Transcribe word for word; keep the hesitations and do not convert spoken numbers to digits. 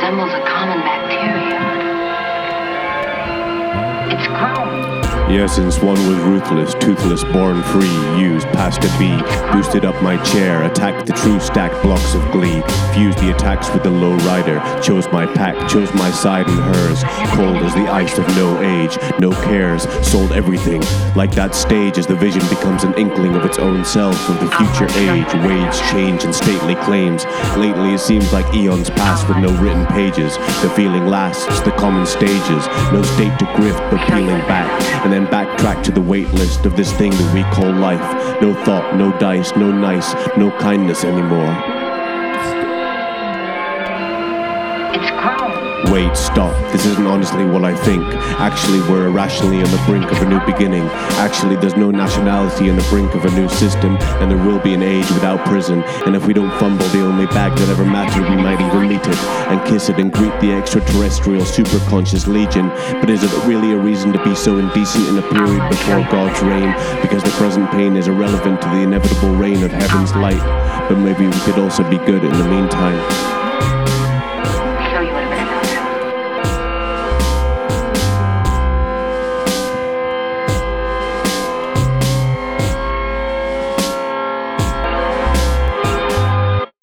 resembles a common bacteria. It's grown. The essence one was ruthless, toothless, born free, used, past a bee, boosted up my chair, attacked the true stacked blocks of glee, fused the attacks with the low rider, chose my pack, chose my side and hers, cold as the ice of no age, no cares, sold everything, like that stage as the vision becomes an inkling of its own self, of the future age, wage, change and stately claims. Lately it seems like eons pass with no written pages, the feeling lasts, the common stages, no state to grift but peeling back, and then backtrack to the wait list of this thing that we call life. No thought, no dice, no nice, no kindness anymore. It's grown. Wait, stop. This isn't honestly what I think. Actually, we're irrationally on the brink of a new beginning. Actually, there's no nationality on the brink of a new system, and there will be an age without prison. And if we don't fumble the only bag that ever mattered, we might even meet it and kiss it and greet the extraterrestrial superconscious legion. But is it really a reason to be so indecent in a period before God's reign? Because the present pain is irrelevant to the inevitable reign of heaven's light. But maybe we could also be good in the meantime.